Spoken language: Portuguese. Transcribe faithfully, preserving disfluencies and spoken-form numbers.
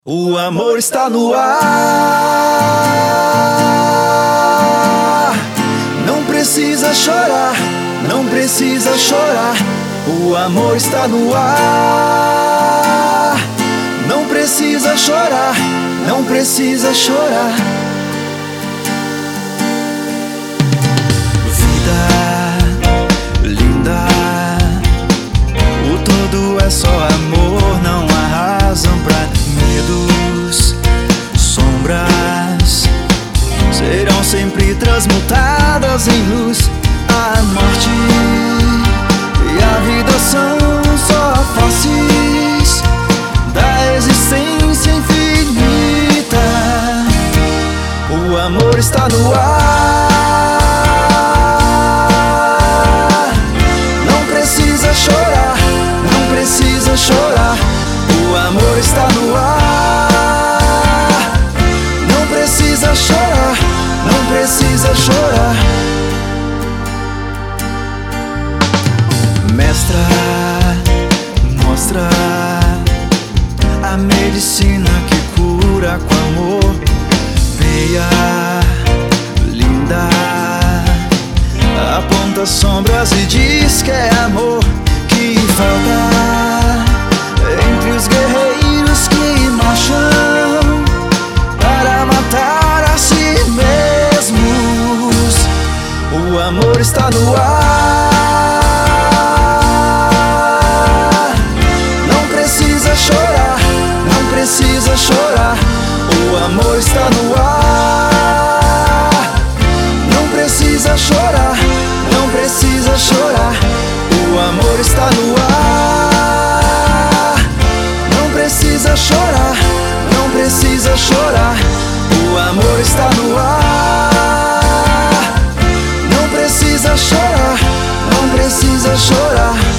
O amor está no ar. Não precisa chorar, não precisa chorar. O amor está no ar. Não precisa chorar, não precisa chorar. Vida linda, o todo é só amor, não há razão pra medos, sombras serão sempre transmutadas em luz. A morte e a vida são só faces da existência infinita. O amor está no ar. Não precisa chorar, não precisa chorar. O amor está no ar. Não precisa chorar, não precisa chorar. Mestra, mostra a medicina que cura com amor. Veia linda, aponta sombras e diz que é amor que falta entre os guerreiros que marcham para matar a si mesmos. O amor está no ar. Não precisa chorar, não precisa chorar. O amor está no ar. Não precisa chorar, não precisa chorar. O amor está no ar. Não precisa chorar, não precisa chorar. O amor está no ar. Não precisa chorar, não precisa chorar.